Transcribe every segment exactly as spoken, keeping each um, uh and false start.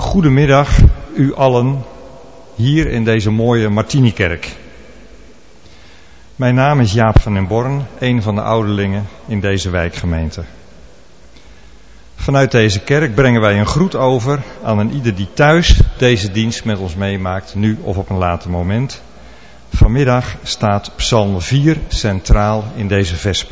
Goedemiddag u allen hier in deze mooie Martinikerk. Mijn naam is Jaap van den Born, een van de ouderlingen in deze wijkgemeente. Vanuit deze kerk brengen wij een groet over aan een ieder die thuis deze dienst met ons meemaakt, nu of op een later moment. Vanmiddag staat Psalm vier centraal in deze vesper.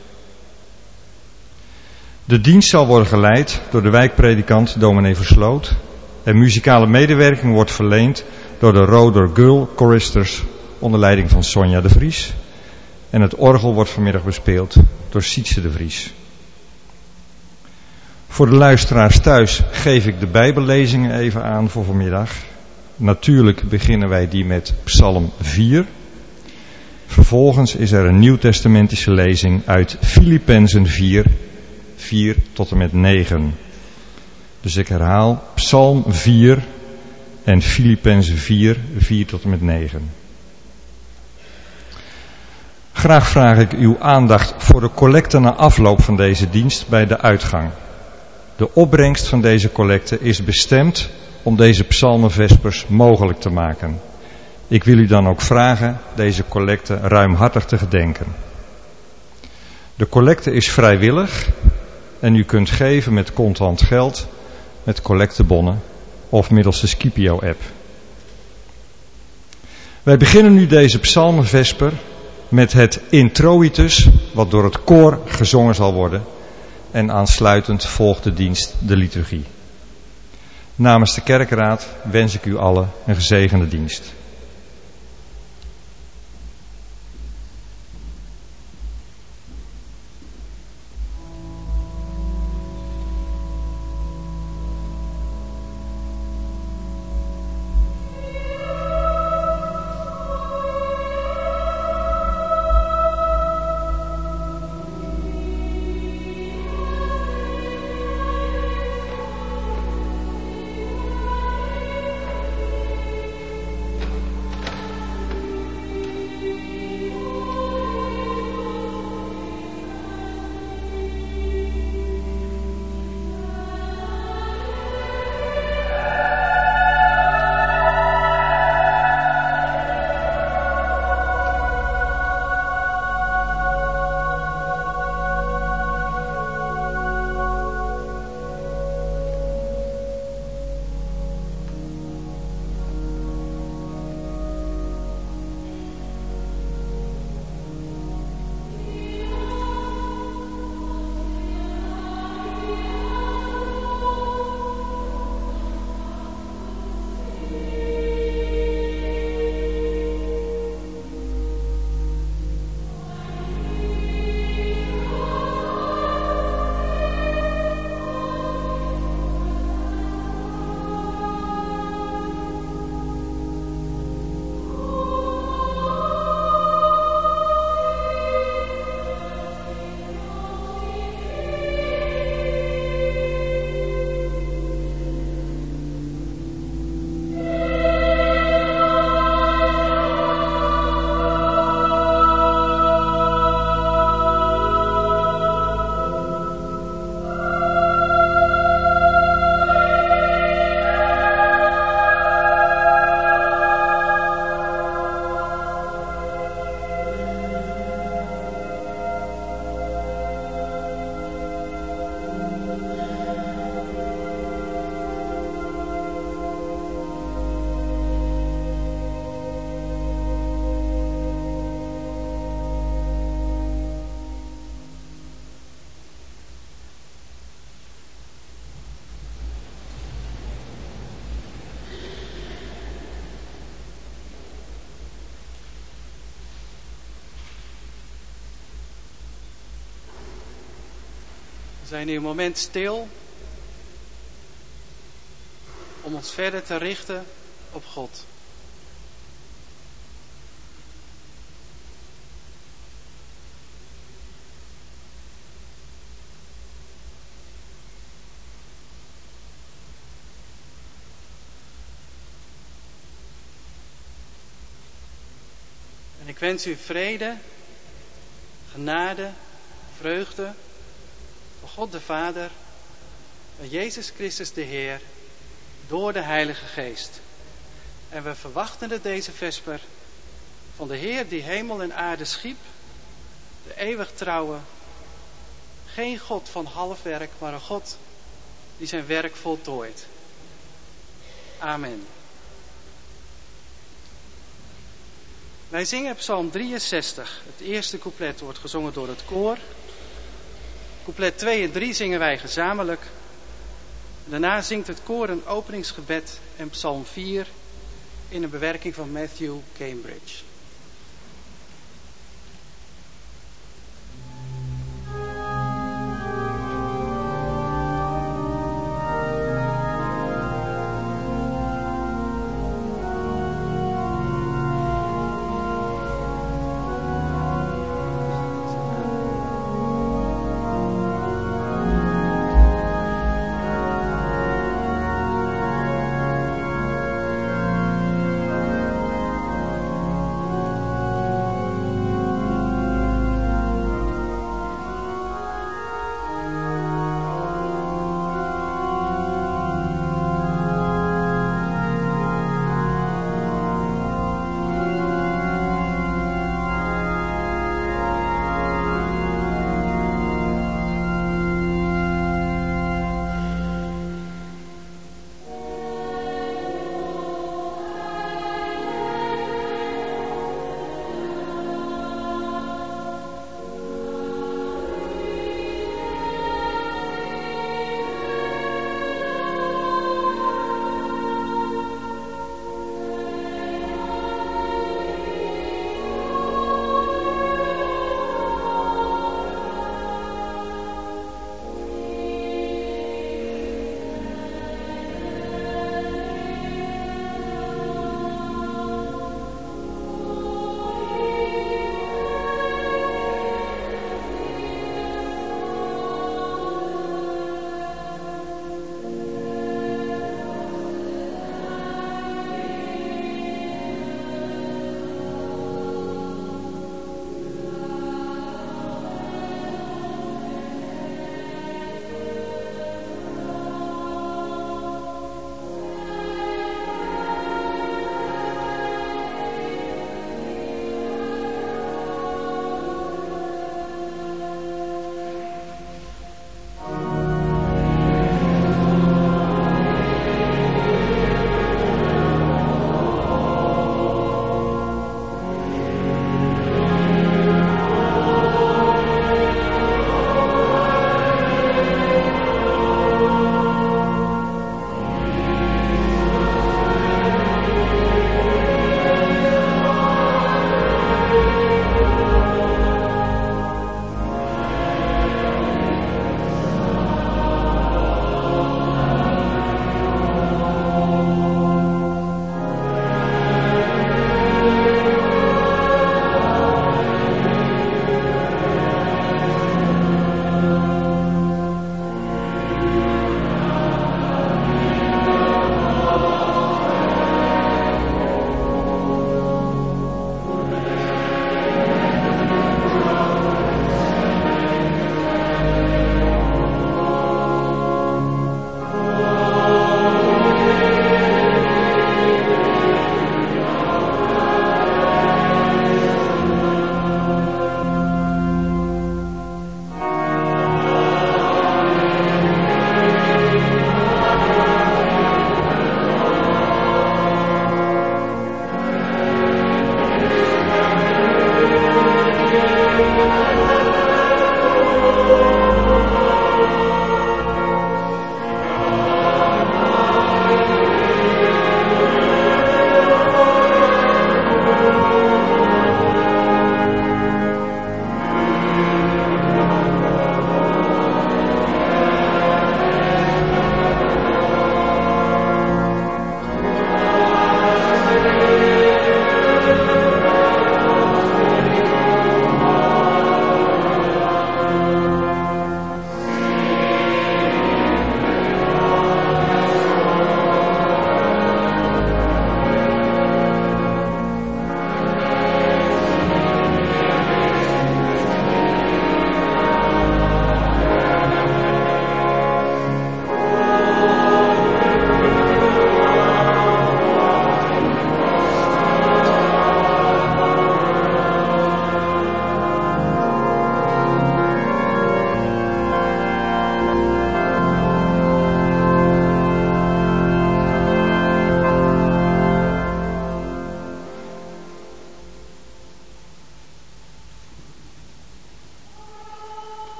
De dienst zal worden geleid door de wijkpredikant dominee Versloot en muzikale medewerking wordt verleend door de Roder Girl Choristers onder leiding van Sonja de Vries. En het orgel wordt vanmiddag bespeeld door Sietse de Vries. Voor de luisteraars thuis geef ik de Bijbellezingen even aan voor vanmiddag. Natuurlijk beginnen wij die met Psalm vier. Vervolgens is er een nieuwtestamentische lezing uit Filippenzen vier, vier tot en met negen. Dus ik herhaal Psalm vier en Filippenzen vier, vier tot en met negen. Graag vraag ik uw aandacht voor de collecte na afloop van deze dienst bij de uitgang. De opbrengst van deze collecte is bestemd om deze psalmenvespers mogelijk te maken. Ik wil u dan ook vragen deze collecte ruimhartig te gedenken. De collecte is vrijwillig en u kunt geven met contant geld, met collectebonnen of middels de Scipio-app. Wij beginnen nu deze psalmenvesper met het introitus, wat door het koor gezongen zal worden. En aansluitend volgt de dienst de liturgie. Namens de kerkraad wens ik u allen een gezegende dienst. We zijn nu een moment stil om ons verder te richten op God. En ik wens u vrede, genade, vreugde van God de Vader, van Jezus Christus de Heer door de Heilige Geest. En we verwachten het deze vesper van de Heer die hemel en aarde schiep, de eeuwig trouwe, geen God van half werk, maar een God die zijn werk voltooit. Amen. Wij zingen Psalm drieënzestig. Het eerste couplet wordt gezongen door het koor. Couplet twee en drie zingen wij gezamenlijk. Daarna zingt het koor een openingsgebed en Psalm vier in een bewerking van Matthew Cambridge.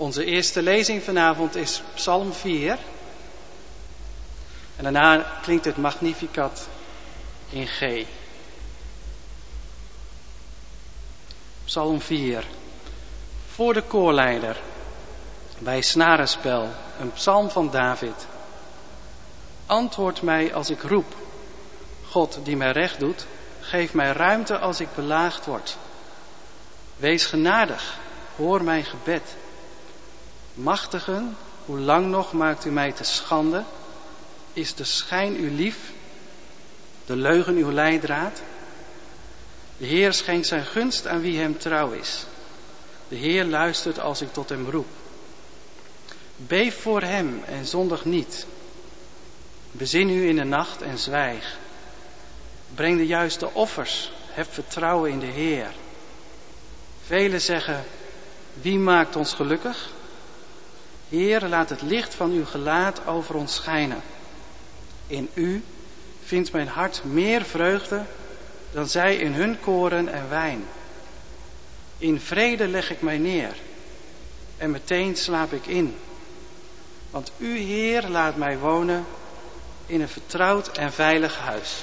Onze eerste lezing vanavond is Psalm vier. En daarna klinkt het Magnificat in G. Psalm vier. Voor de koorleider. Bij snarenspel. Een psalm van David. Antwoord mij als ik roep. God die mij recht doet, geef mij ruimte als ik belaagd word. Wees genadig, hoor mijn gebed. Machtigen, hoe lang nog maakt u mij te schande? Is de schijn u lief, de leugen uw leidraad? De Heer schenkt zijn gunst aan wie hem trouw is. De Heer luistert als ik tot hem roep. Beef voor hem en zondig niet. Bezin u in de nacht en zwijg. Breng de juiste offers, heb vertrouwen in de Heer. Velen zeggen, wie maakt ons gelukkig? Heer, laat het licht van uw gelaat over ons schijnen. In u vindt mijn hart meer vreugde dan zij in hun koren en wijn. In vrede leg ik mij neer en meteen slaap ik in. Want u, Heer, laat mij wonen in een vertrouwd en veilig huis.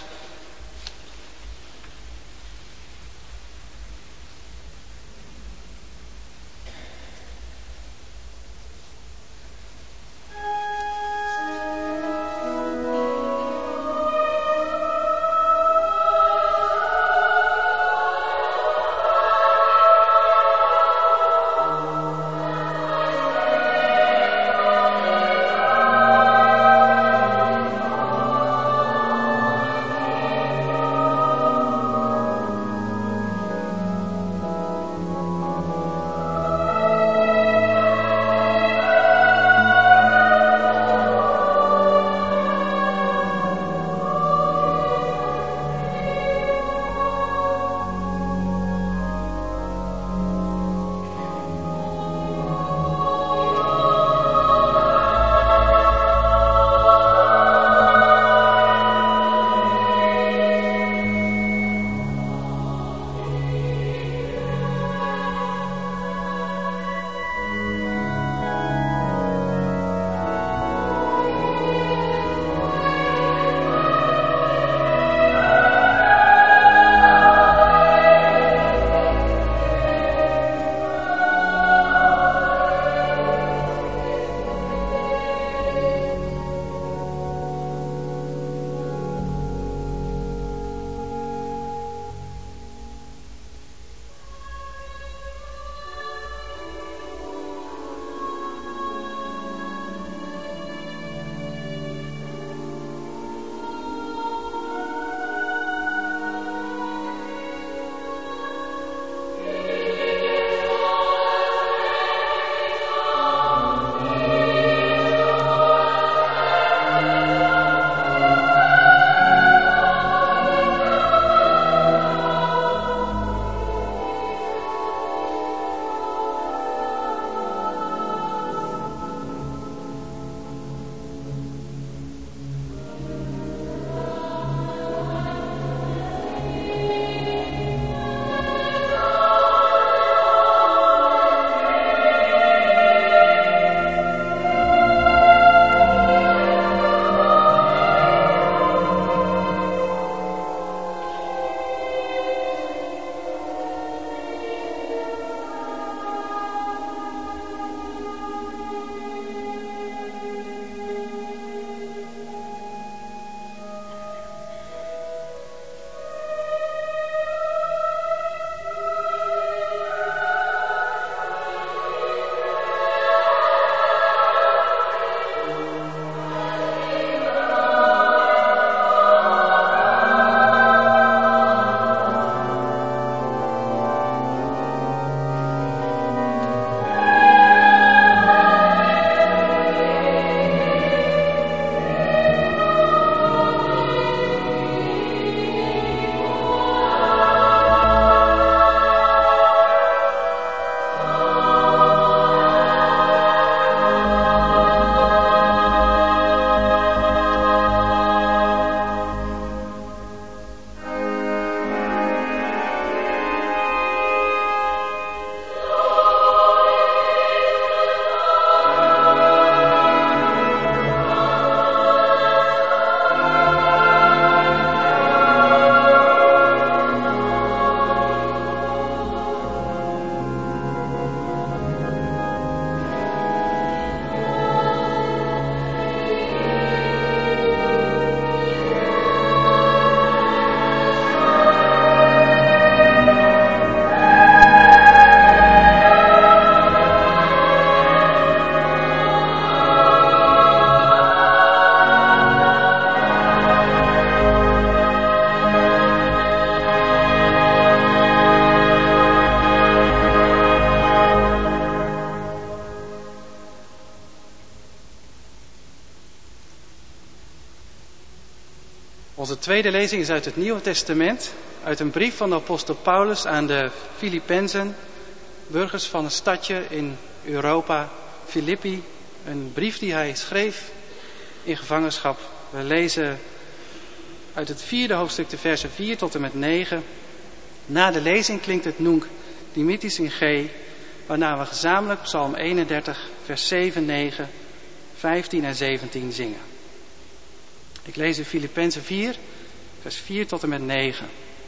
Onze tweede lezing is uit het Nieuwe Testament, uit een brief van de apostel Paulus aan de Filippenzen, burgers van een stadje in Europa, Filippi. Een brief die hij schreef in gevangenschap. We lezen uit het vierde hoofdstuk de versen vier tot en met negen. Na de lezing klinkt het Nunc Dimittis in G, waarna we gezamenlijk Psalm eenendertig, vers zeven, negen, vijftien en zeventien zingen. Ik lees in Filippenzen vier, vers vier tot en met negen.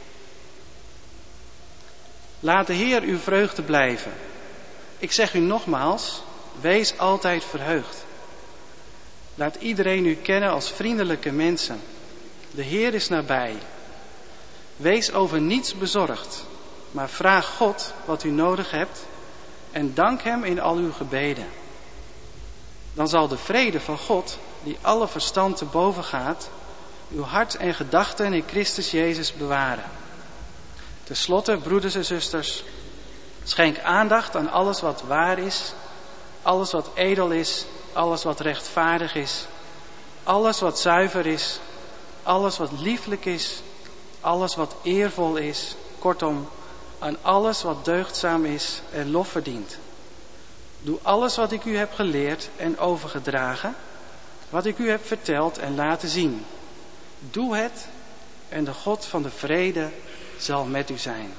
Laat de Heer uw vreugde blijven. Ik zeg u nogmaals, wees altijd verheugd. Laat iedereen u kennen als vriendelijke mensen. De Heer is nabij. Wees over niets bezorgd, maar vraag God wat u nodig hebt en dank Hem in al uw gebeden. Dan zal de vrede van God, die alle verstand te boven gaat, uw hart en gedachten in Christus Jezus bewaren. Ten slotte, broeders en zusters, schenk aandacht aan alles wat waar is, alles wat edel is, alles wat rechtvaardig is, alles wat zuiver is, alles wat lieflijk is, alles wat eervol is, kortom, aan alles wat deugdzaam is en lof verdient. Doe alles wat ik u heb geleerd en overgedragen, wat ik u heb verteld en laten zien. Doe het en de God van de vrede zal met u zijn.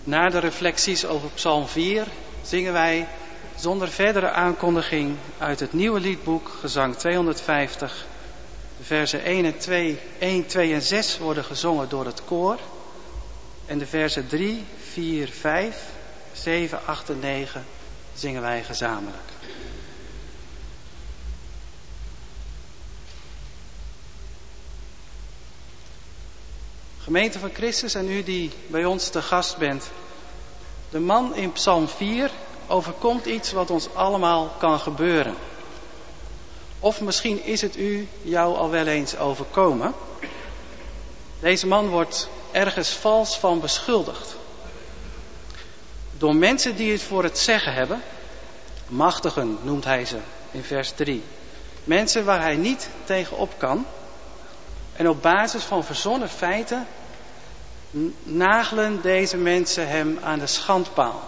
Na de reflecties over Psalm vier zingen wij zonder verdere aankondiging uit het nieuwe liedboek, gezang tweehonderdvijftig. De versen één en twee, één, twee en zes worden gezongen door het koor. En de versen drie, vier, vijf, zeven, acht en negen zingen wij gezamenlijk. Gemeente van Christus en u die bij ons te gast bent. De man in Psalm vier overkomt iets wat ons allemaal kan gebeuren. Of misschien is het u jou al wel eens overkomen. Deze man wordt ergens vals van beschuldigd. Door mensen die het voor het zeggen hebben. Machtigen noemt hij ze in vers drie. Mensen waar hij niet tegenop kan. En op basis van verzonnen feiten nagelen deze mensen hem aan de schandpaal.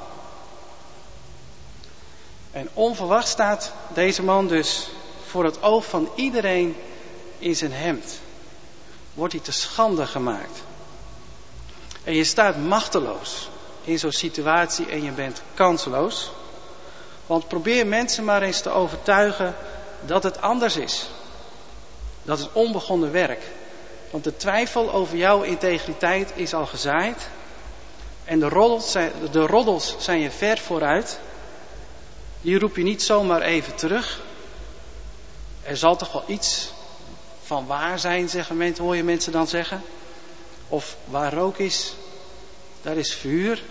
En onverwacht staat deze man dus voor het oog van iedereen in zijn hemd. Wordt hij te schande gemaakt. En je staat machteloos in zo'n situatie en je bent kansloos. Want probeer mensen maar eens te overtuigen dat het anders is. Dat is onbegonnen werk. Want de twijfel over jouw integriteit is al gezaaid. En de roddels zijn, de roddels zijn je ver vooruit. Die roep je niet zomaar even terug. Er zal toch wel iets van waar zijn, zeggen mensen, hoor je mensen dan zeggen. Of waar rook is, daar is vuur.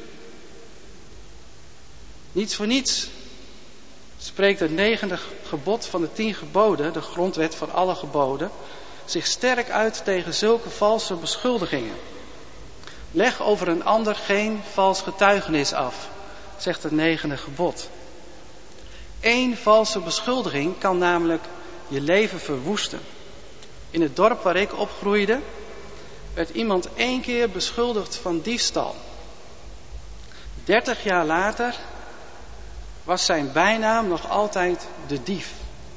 Niets voor niets spreekt het negende gebod van de tien geboden, de grondwet van alle geboden, zich sterk uit tegen zulke valse beschuldigingen. Leg over een ander geen vals getuigenis af, zegt het negende gebod. Eén valse beschuldiging kan namelijk je leven verwoesten. In het dorp waar ik opgroeide, werd iemand één keer beschuldigd van diefstal. Dertig jaar later was zijn bijnaam nog altijd de dief.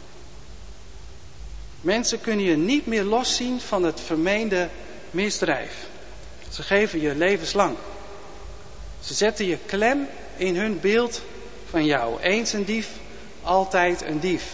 Mensen kunnen je niet meer loszien van het vermeende misdrijf. Ze geven je levenslang. Ze zetten je klem in hun beeld van jou. Eens een dief, altijd een dief.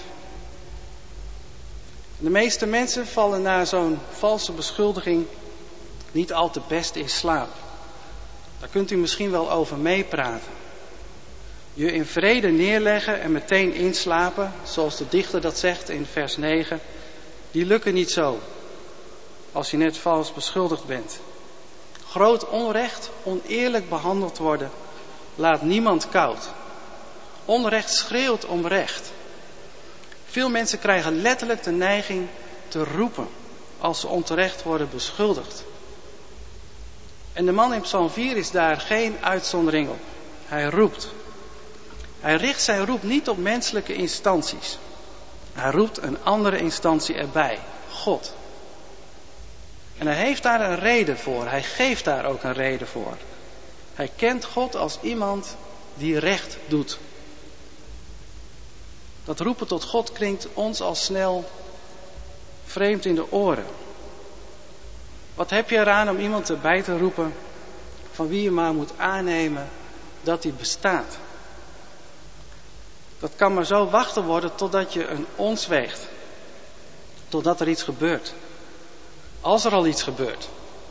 De meeste mensen vallen na zo'n valse beschuldiging niet al te best in slaap. Daar kunt u misschien wel over meepraten. Je in vrede neerleggen en meteen inslapen, zoals de dichter dat zegt in vers negen, die lukken niet zo, als je net vals beschuldigd bent. Groot onrecht, oneerlijk behandeld worden, laat niemand koud. Onrecht schreeuwt om recht. Veel mensen krijgen letterlijk de neiging te roepen als ze onterecht worden beschuldigd. En de man in Psalm vier is daar geen uitzondering op. Hij roept. Hij richt zijn roep niet op menselijke instanties. Hij roept een andere instantie erbij, God. En hij heeft daar een reden voor. Hij geeft daar ook een reden voor. Hij kent God als iemand die recht doet. Dat roepen tot God klinkt ons al snel vreemd in de oren. Wat heb je eraan om iemand erbij te roepen van wie je maar moet aannemen dat hij bestaat? Dat kan maar zo wachten worden totdat je een ons weegt. Totdat er iets gebeurt. Als er al iets gebeurt.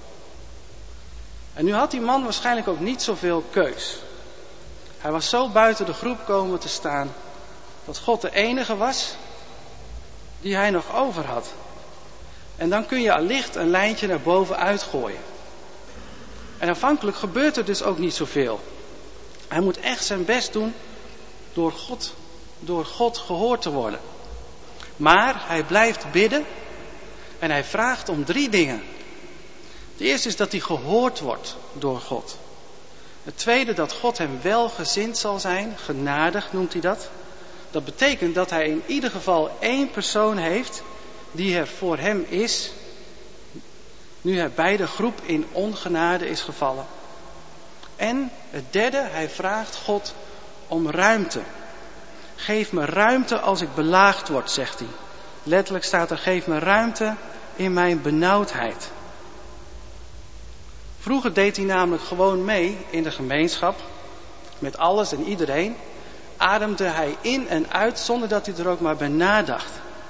En nu had die man waarschijnlijk ook niet zoveel keus. Hij was zo buiten de groep komen te staan dat God de enige was die hij nog over had. En dan kun je allicht een lijntje naar boven uitgooien. En aanvankelijk gebeurt er dus ook niet zoveel. Hij moet echt zijn best doen door God, door God gehoord te worden. Maar hij blijft bidden en hij vraagt om drie dingen. Het eerste is dat hij gehoord wordt door God. Het tweede dat God hem welgezind zal zijn, genadig noemt hij dat. Dat betekent dat hij in ieder geval één persoon heeft die er voor hem is, nu hij bij de groep in ongenade is gevallen. En het derde, hij vraagt God om ruimte. Geef me ruimte als ik belaagd word, zegt hij. Letterlijk staat er, geef me ruimte in mijn benauwdheid. Vroeger deed hij namelijk gewoon mee in de gemeenschap. Met alles en iedereen. Ademde hij in en uit zonder dat hij er ook maar bij nadacht.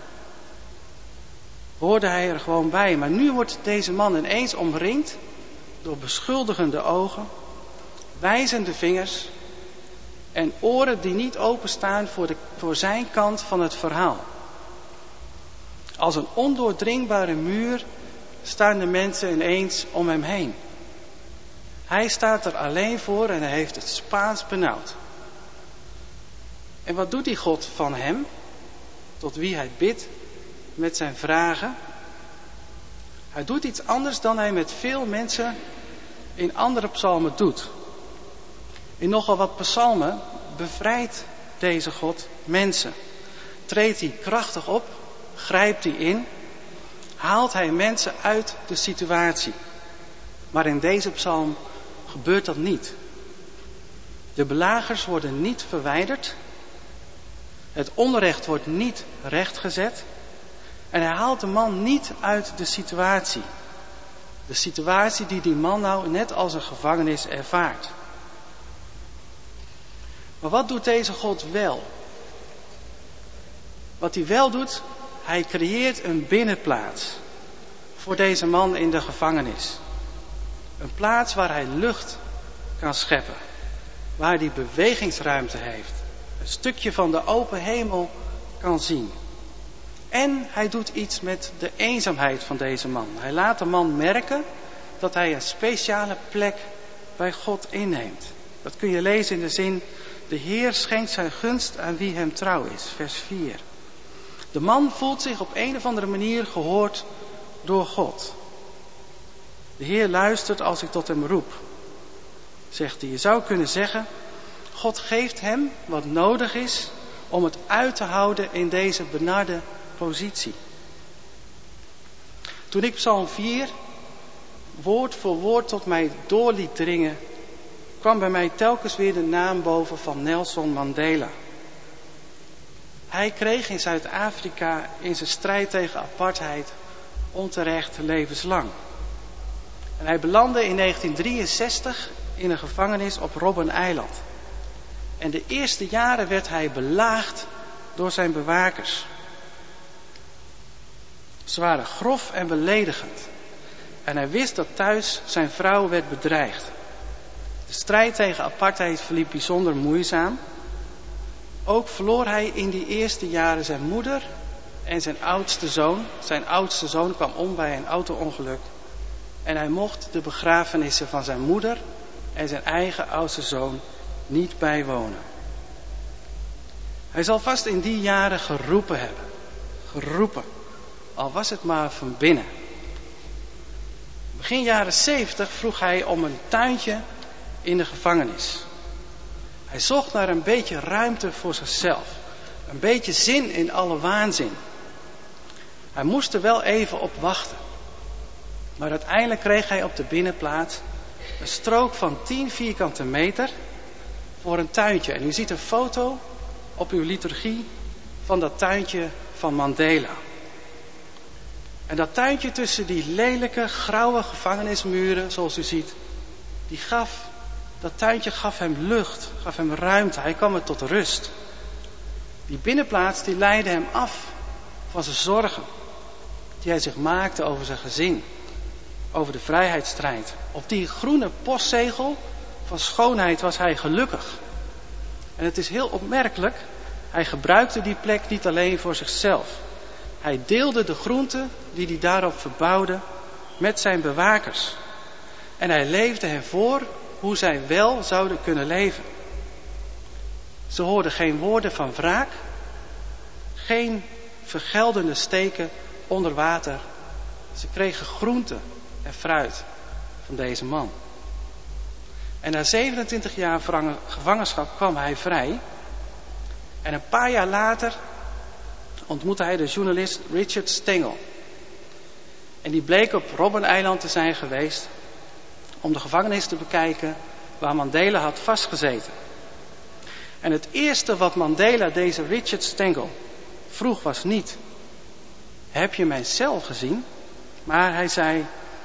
Hoorde hij er gewoon bij. Maar nu wordt deze man ineens omringd door beschuldigende ogen, wijzende vingers en oren die niet openstaan voor, de, voor zijn kant van het verhaal. Als een ondoordringbare muur staan de mensen ineens om hem heen. Hij staat er alleen voor en hij heeft het Spaans benauwd. En wat doet die God van hem, tot wie hij bidt, met zijn vragen? Hij doet iets anders dan hij met veel mensen in andere psalmen doet. In nogal wat psalmen bevrijdt deze God mensen. Treedt hij krachtig op, grijpt hij in, haalt hij mensen uit de situatie. Maar in deze psalm gebeurt dat niet. De belagers worden niet verwijderd. Het onrecht wordt niet rechtgezet. En hij haalt de man niet uit de situatie. De situatie die die man nou net als een gevangenis ervaart. Maar wat doet deze God wel? Wat hij wel doet, hij creëert een binnenplaats voor deze man in de gevangenis. Een plaats waar hij lucht kan scheppen. Waar hij bewegingsruimte heeft. Een stukje van de open hemel kan zien. En hij doet iets met de eenzaamheid van deze man. Hij laat de man merken dat hij een speciale plek bij God inneemt. Dat kun je lezen in de zin: de Heer schenkt zijn gunst aan wie hem trouw is. Vers vier. De man voelt zich op een of andere manier gehoord door God. De Heer luistert als ik tot hem roep. Zegt hij. Je zou kunnen zeggen, God geeft hem wat nodig is om het uit te houden in deze benarde positie. Toen ik Psalm vier woord voor woord tot mij door liet dringen, kwam bij mij telkens weer de naam boven van Nelson Mandela. Hij kreeg in Zuid-Afrika in zijn strijd tegen apartheid onterecht levenslang. En hij belandde in negentien drieënzestig in een gevangenis op Robben-eiland. En de eerste jaren werd hij belaagd door zijn bewakers. Ze waren grof en beledigend. En hij wist dat thuis zijn vrouw werd bedreigd. De strijd tegen apartheid verliep bijzonder moeizaam. Ook verloor hij in die eerste jaren zijn moeder en zijn oudste zoon. Zijn oudste zoon kwam om bij een auto-ongeluk. En hij mocht de begrafenissen van zijn moeder en zijn eigen oudste zoon niet bijwonen. Hij zal vast in die jaren geroepen hebben. Geroepen. Al was het maar van binnen. Begin jaren zeventig vroeg hij om een tuintje in de gevangenis. Hij zocht naar een beetje ruimte voor zichzelf. Een beetje zin in alle waanzin. Hij moest er wel even op wachten. Maar uiteindelijk kreeg hij op de binnenplaats een strook van tien vierkante meter voor een tuintje. En u ziet een foto op uw liturgie van dat tuintje van Mandela. En dat tuintje tussen die lelijke, grauwe gevangenismuren, zoals u ziet, die gaf, dat tuintje gaf hem lucht, gaf hem ruimte. Hij kwam er tot rust. Die binnenplaats die leidde hem af van zijn zorgen, die hij zich maakte over zijn gezin, over de vrijheidsstrijd. Op die groene postzegel van schoonheid was hij gelukkig. En het is heel opmerkelijk, hij gebruikte die plek niet alleen voor zichzelf. Hij deelde de groenten die hij daarop verbouwde met zijn bewakers. En hij leefde hen voor hoe zij wel zouden kunnen leven. Ze hoorden geen woorden van wraak, geen vergeldende steken onder water. Ze kregen groenten en fruit van deze man. En na zevenentwintig jaar gevangenschap kwam hij vrij. En een paar jaar later ontmoette hij de journalist Richard Stengel. En die bleek op Robben-eiland te zijn geweest om de gevangenis te bekijken waar Mandela had vastgezeten. En het eerste wat Mandela deze Richard Stengel vroeg was niet: heb je mijn cel gezien? Maar hij zei: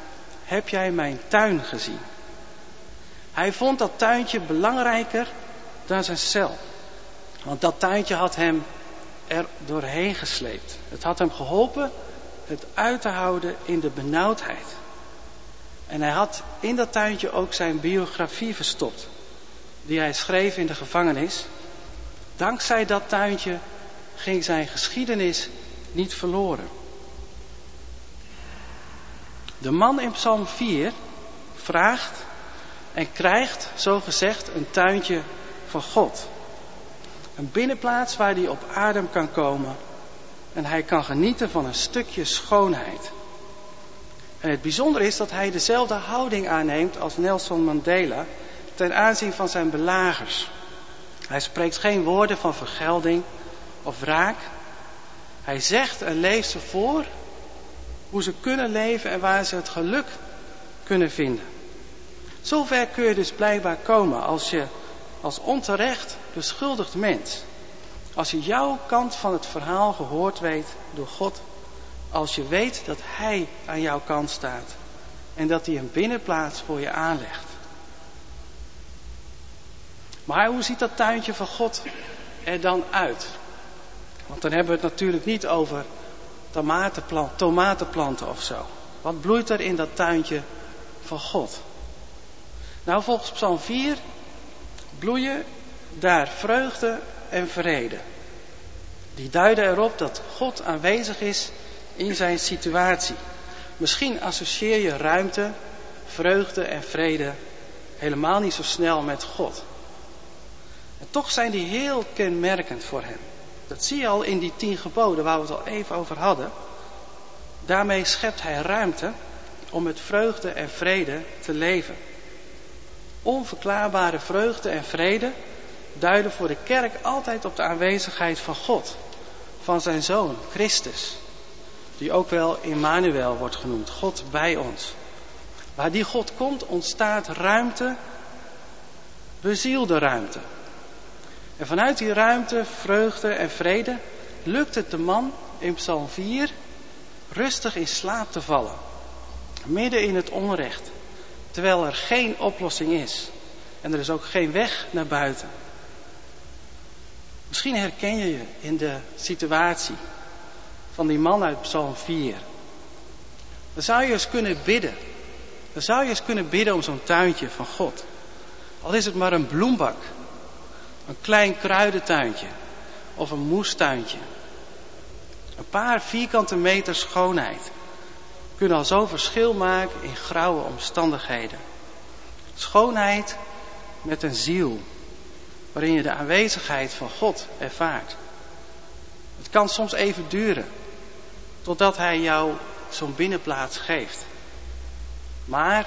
heb jij mijn tuin gezien? Hij vond dat tuintje belangrijker dan zijn cel. Want dat tuintje had hem er doorheen gesleept. Het had hem geholpen het uit te houden in de benauwdheid. En hij had in dat tuintje ook zijn biografie verstopt, die hij schreef in de gevangenis. Dankzij dat tuintje ging zijn geschiedenis niet verloren. De man in Psalm vier vraagt en krijgt, zo gezegd, een tuintje van God. Een binnenplaats waar hij op adem kan komen en hij kan genieten van een stukje schoonheid. En het bijzondere is dat hij dezelfde houding aanneemt als Nelson Mandela ten aanzien van zijn belagers. Hij spreekt geen woorden van vergelding of wraak. Hij zegt en leest ze voor hoe ze kunnen leven en waar ze het geluk kunnen vinden. Zover kun je dus blijkbaar komen als je als onterecht beschuldigd mens. Als je jouw kant van het verhaal gehoord weet door God. Als je weet dat Hij aan jouw kant staat. En dat Hij een binnenplaats voor je aanlegt. Maar hoe ziet dat tuintje van God er dan uit? Want dan hebben we het natuurlijk niet over tomatenplant, tomatenplanten of zo. Wat bloeit er in dat tuintje van God? Nou, volgens Psalm vier bloeien daar vreugde en vrede. Die duiden erop dat God aanwezig is in zijn situatie. Misschien associeer je ruimte, vreugde en vrede helemaal niet zo snel met God. En toch zijn die heel kenmerkend voor hem. Dat zie je al in die tien geboden waar we het al even over hadden. Daarmee schept hij ruimte om met vreugde en vrede te leven. Onverklaarbare vreugde en vrede duiden voor de kerk altijd op de aanwezigheid van God. Van zijn Zoon, Christus. Die ook wel Immanuel wordt genoemd. God bij ons. Waar die God komt ontstaat ruimte. Bezielde ruimte. En vanuit die ruimte, vreugde en vrede lukt het de man in Psalm vier rustig in slaap te vallen. Midden in het onrecht. Terwijl er geen oplossing is. En er is ook geen weg naar buiten. Misschien herken je je in de situatie van die man uit Psalm vier. Dan zou je eens kunnen bidden. Dan zou je eens kunnen bidden om zo'n tuintje van God. Al is het maar een bloembak. Een klein kruidentuintje. Of een moestuintje. Een paar vierkante meter schoonheid. Kunnen al zo verschil maken in grauwe omstandigheden. Schoonheid met een ziel. Waarin je de aanwezigheid van God ervaart. Het kan soms even duren. Totdat hij jou zo'n binnenplaats geeft. Maar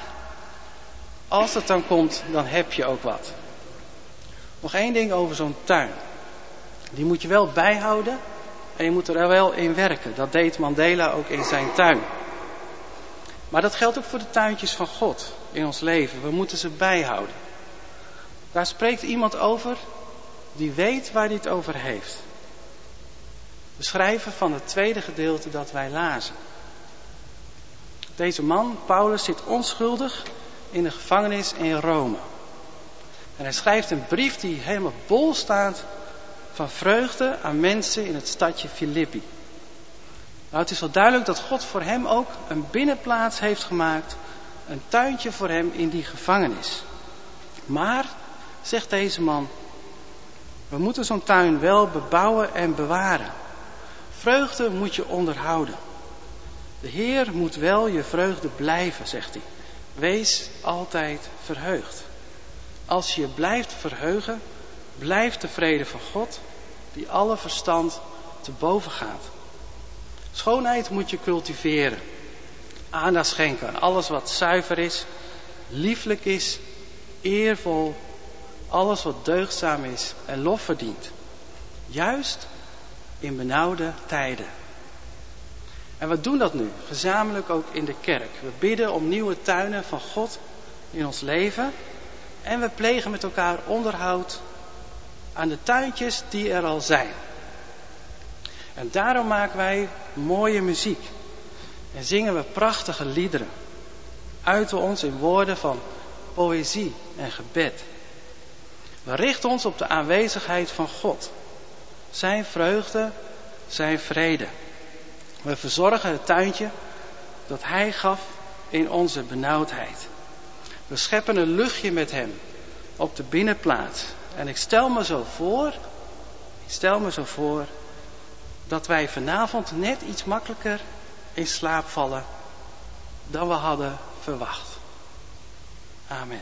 als het dan komt, dan heb je ook wat. Nog één ding over zo'n tuin. Die moet je wel bijhouden en je moet er wel in werken. Dat deed Mandela ook in zijn tuin. Maar dat geldt ook voor de tuintjes van God in ons leven. We moeten ze bijhouden. Daar spreekt iemand over die weet waar hij het over heeft. De schrijver van het tweede gedeelte dat wij lazen. Deze man, Paulus, zit onschuldig in de gevangenis in Rome. En hij schrijft een brief die helemaal bol staat van vreugde aan mensen in het stadje Filippi. Nou, het is wel duidelijk dat God voor hem ook een binnenplaats heeft gemaakt. Een tuintje voor hem in die gevangenis. Maar, zegt deze man, we moeten zo'n tuin wel bebouwen en bewaren. Vreugde moet je onderhouden. De Heer moet wel je vreugde blijven, zegt hij. Wees altijd verheugd. Als je je blijft verheugen, blijft de vrede van God, die alle verstand te boven gaat. Schoonheid moet je cultiveren. Aandacht schenken aan alles wat zuiver is, lieflijk is, eervol, alles wat deugdzaam is en lof verdient. Juist in benauwde tijden. En we doen dat nu, gezamenlijk ook in de kerk. We bidden om nieuwe tuinen van God in ons leven. En we plegen met elkaar onderhoud aan de tuintjes die er al zijn. En daarom maken wij mooie muziek. En zingen we prachtige liederen. uiten ons in woorden van poëzie en gebed. We richten ons op de aanwezigheid van God. Zijn vreugde, zijn vrede. We verzorgen het tuintje dat Hij gaf in onze benauwdheid. We scheppen een luchtje met Hem op de binnenplaats. En ik stel me zo voor, ik stel me zo voor dat wij vanavond net iets makkelijker in slaap vallen dan we hadden verwacht. Amen.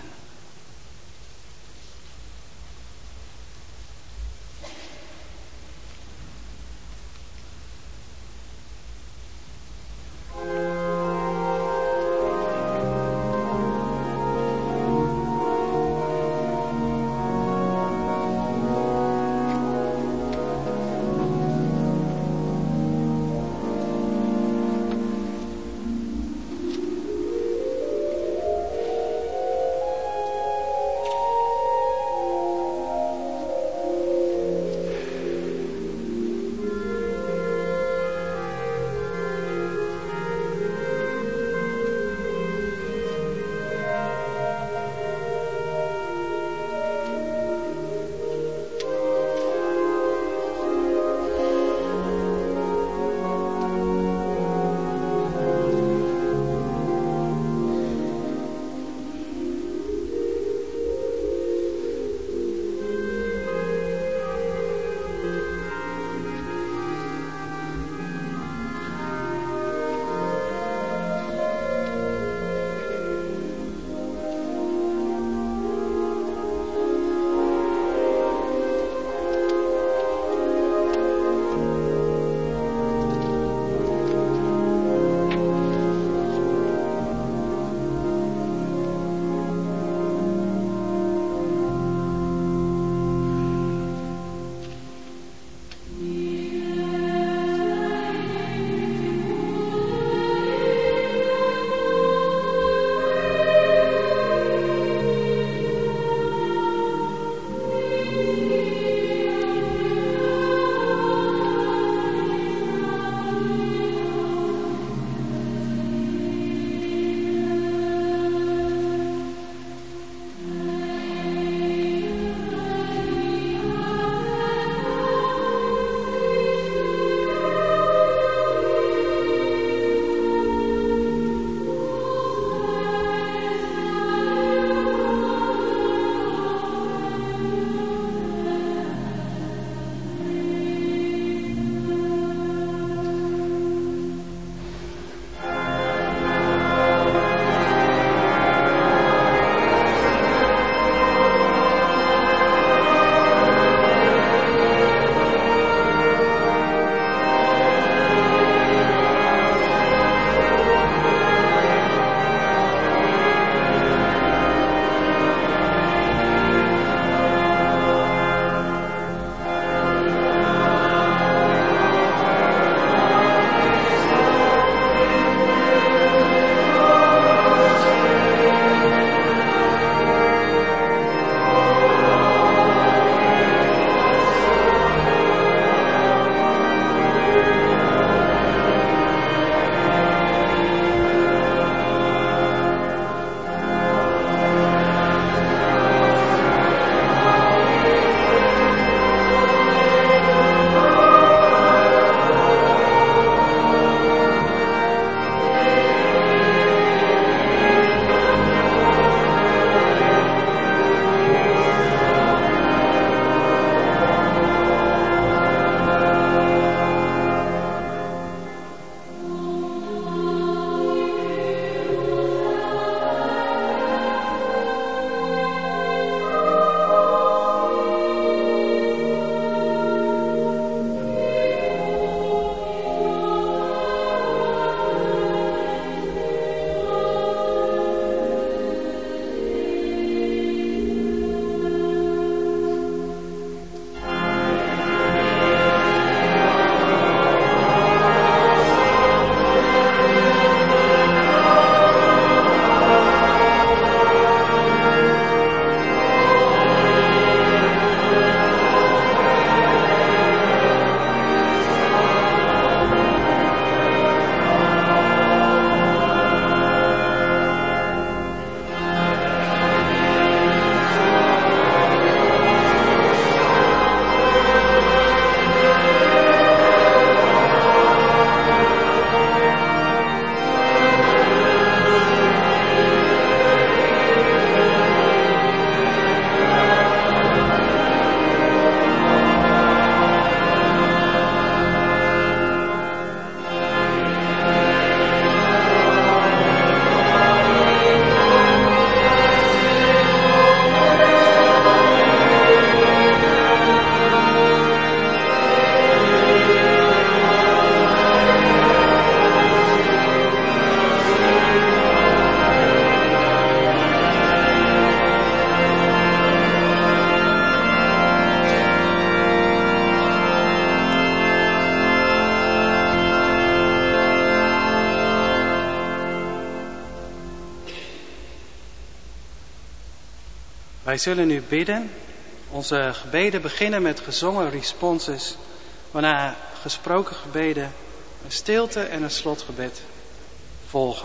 Wij zullen nu bidden. Onze gebeden beginnen met gezongen responses, waarna gesproken gebeden, een stilte en een slotgebed volgen.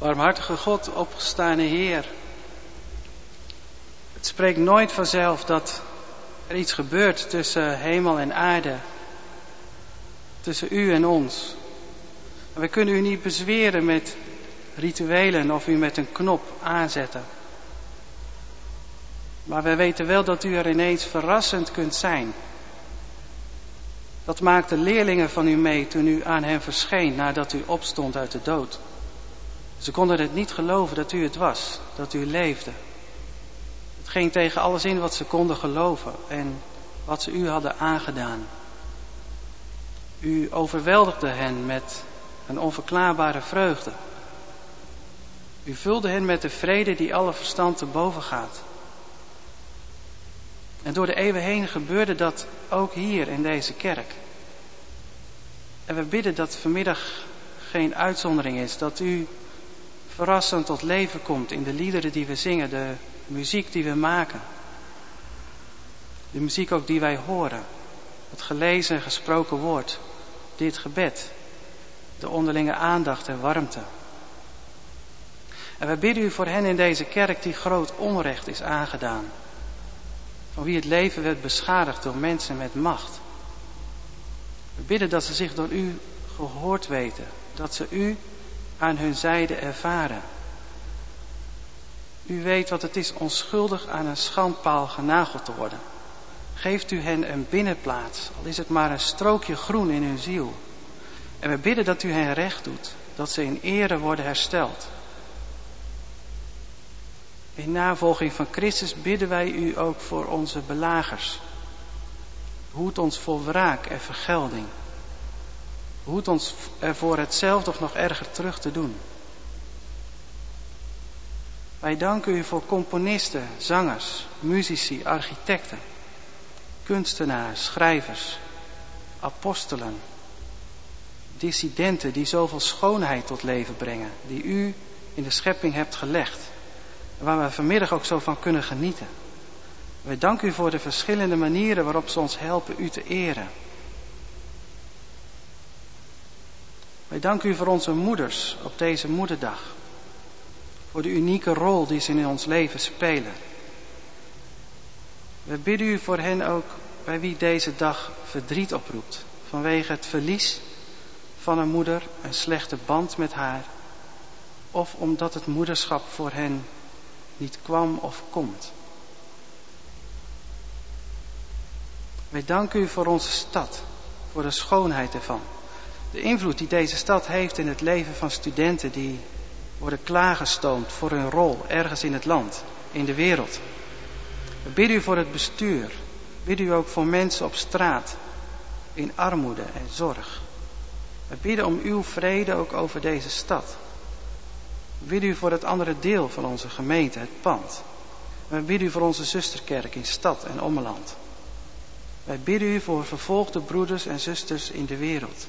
Barmhartige God, opgestane Heer. Het spreekt nooit vanzelf dat er iets gebeurt tussen hemel en aarde. Tussen u en ons. En we kunnen u niet bezweren met rituelen of u met een knop aanzetten. Maar wij weten wel dat u er ineens verrassend kunt zijn. Dat maakten leerlingen van u mee toen u aan hen verscheen nadat u opstond uit de dood. Ze konden het niet geloven dat u het was, dat u leefde. Het ging tegen alles in wat ze konden geloven en wat ze u hadden aangedaan. U overweldigde hen met een onverklaarbare vreugde. U vulde hen met de vrede die alle verstand te boven gaat. En door de eeuwen heen gebeurde dat ook hier in deze kerk. En we bidden dat vanmiddag geen uitzondering is, dat u verrassend tot leven komt in de liederen die we zingen, de muziek die we maken. De muziek ook die wij horen, het gelezen en gesproken woord, dit gebed, de onderlinge aandacht en warmte. En we bidden u voor hen in deze kerk die groot onrecht is aangedaan. Van wie het leven werd beschadigd door mensen met macht. We bidden dat ze zich door u gehoord weten. Dat ze u aan hun zijde ervaren. U weet wat het is onschuldig aan een schandpaal genageld te worden. Geeft u hen een binnenplaats, al is het maar een strookje groen in hun ziel. En we bidden dat u hen recht doet, dat ze in ere worden hersteld. In navolging van Christus bidden wij u ook voor onze belagers. Hoed ons voor wraak en vergelding. Hoed ons ervoor hetzelfde of nog erger terug te doen. Wij danken u voor componisten, zangers, muzici, architecten, kunstenaars, schrijvers, apostelen, dissidenten die zoveel schoonheid tot leven brengen, die u in de schepping hebt gelegd. Waar we vanmiddag ook zo van kunnen genieten. Wij danken u voor de verschillende manieren waarop ze ons helpen u te eren. Wij danken u voor onze moeders op deze moederdag. Voor de unieke rol die ze in ons leven spelen. We bidden u voor hen ook bij wie deze dag verdriet oproept. Vanwege het verlies van een moeder, een slechte band met haar. Of omdat het moederschap voor hen niet kwam of komt. Wij danken u voor onze stad, voor de schoonheid ervan. De invloed die deze stad heeft in het leven van studenten die worden klaargestoomd voor hun rol ergens in het land, in de wereld. We bidden u voor het bestuur. We bidden u ook voor mensen op straat, in armoede en zorg. We bidden om uw vrede ook over deze stad. We bidden u voor het andere deel van onze gemeente, het pand. En we bidden u voor onze zusterkerk in stad en ommeland. Wij bidden u voor vervolgde broeders en zusters in de wereld.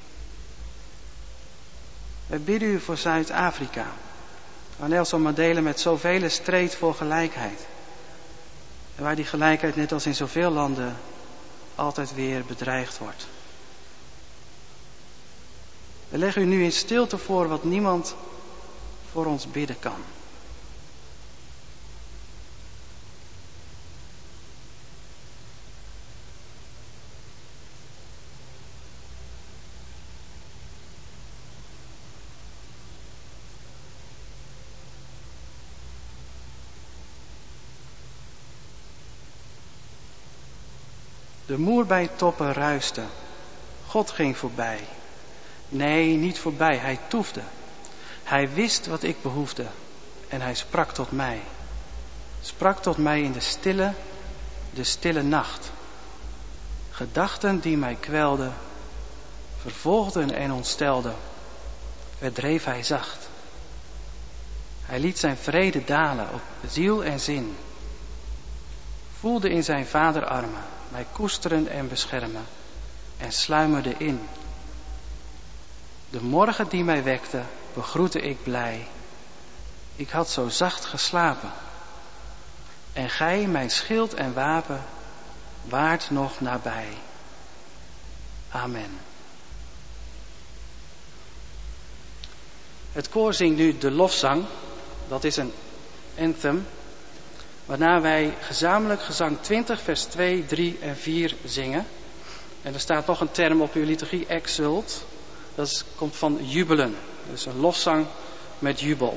Wij bidden u voor Zuid-Afrika, waar Nelson Mandela met zoveel streed voor gelijkheid. En waar die gelijkheid net als in zoveel landen altijd weer bedreigd wordt. We leggen u nu in stilte voor wat niemand voor ons bidden kan. De moer bij toppen ruiste. God ging voorbij. Nee, niet voorbij, hij toefde. Hij wist wat ik behoefde en hij sprak tot mij. Sprak tot mij in de stille, de stille nacht. Gedachten die mij kwelden, vervolgden en ontstelden, verdreef hij zacht. Hij liet zijn vrede dalen op ziel en zin. Voelde in zijn vaderarmen mij koesteren en beschermen en sluimerde in. De morgen die mij wekte, begroette ik blij. Ik had zo zacht geslapen. En gij, mijn schild en wapen, waart nog nabij. Amen. Het koor zingt nu de lofzang. Dat is een anthem. Waarna wij gezamenlijk gezang twintig vers twee, drie en vier zingen. En er staat nog een term op uw liturgie, exult. Dat is, komt van jubelen. Dus een lofzang met jubel.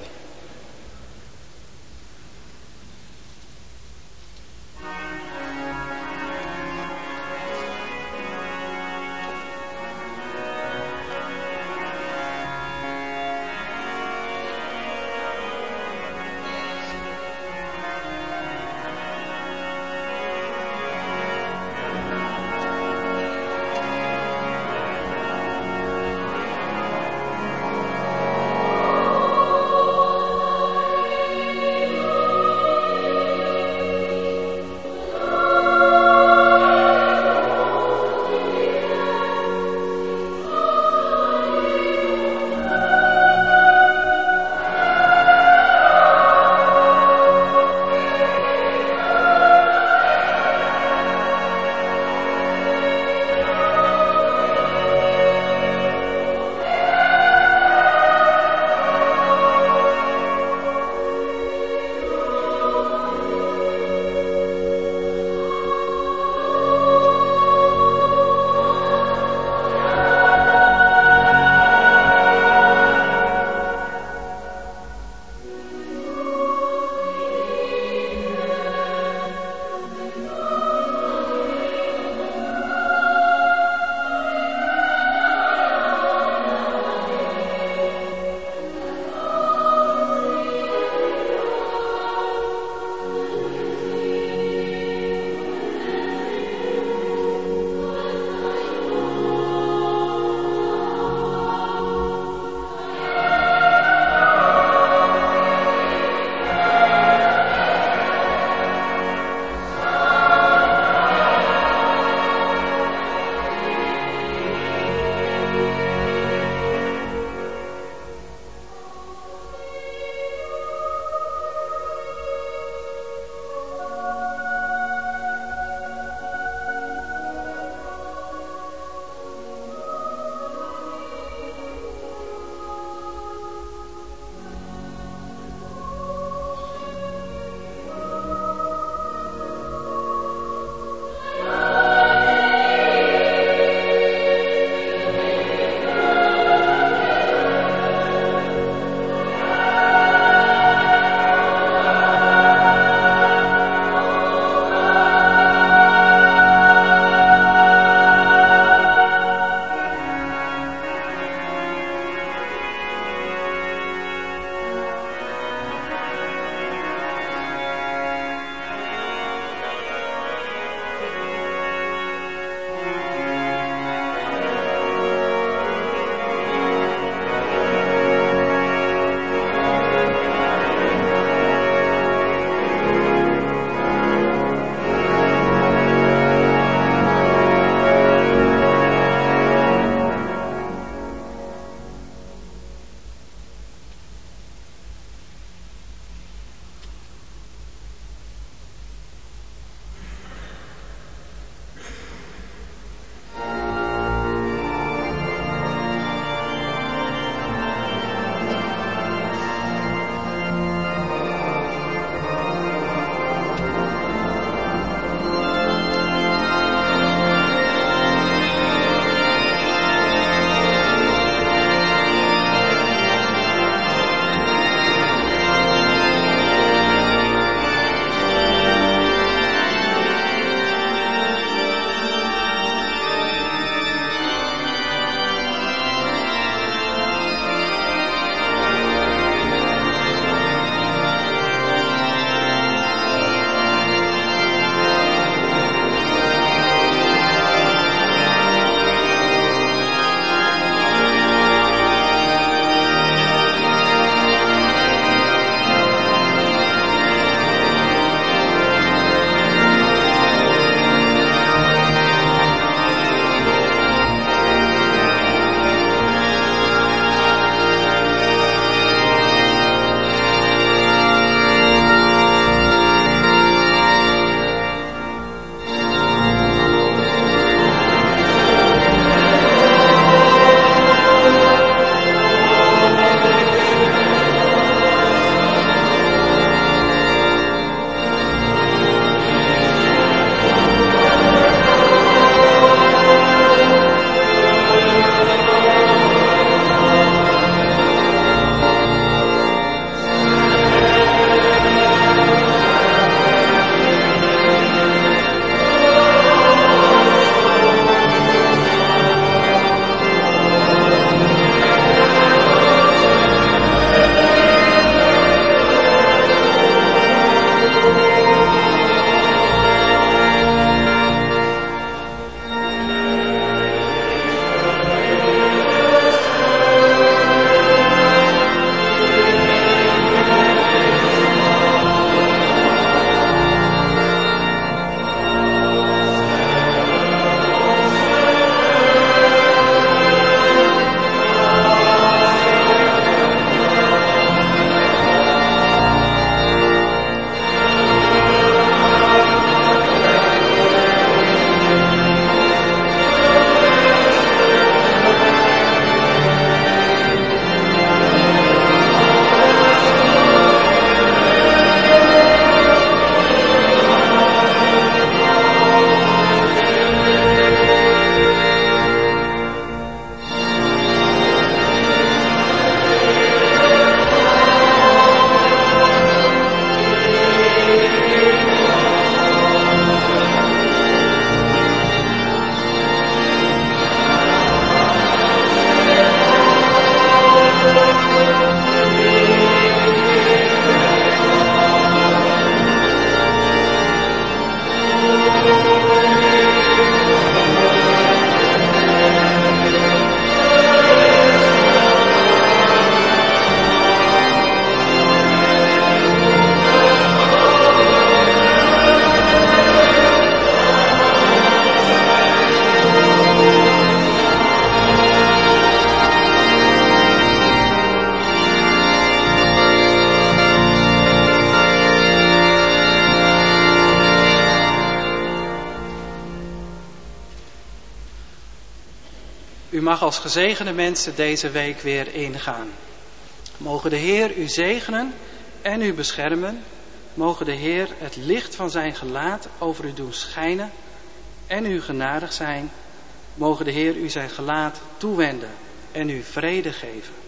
mag als gezegende mensen deze week weer ingaan. Mogen de Heer u zegenen en u beschermen. Mogen de Heer het licht van zijn gelaat over u doen schijnen en u genadig zijn. Mogen de Heer u zijn gelaat toewenden en u vrede geven.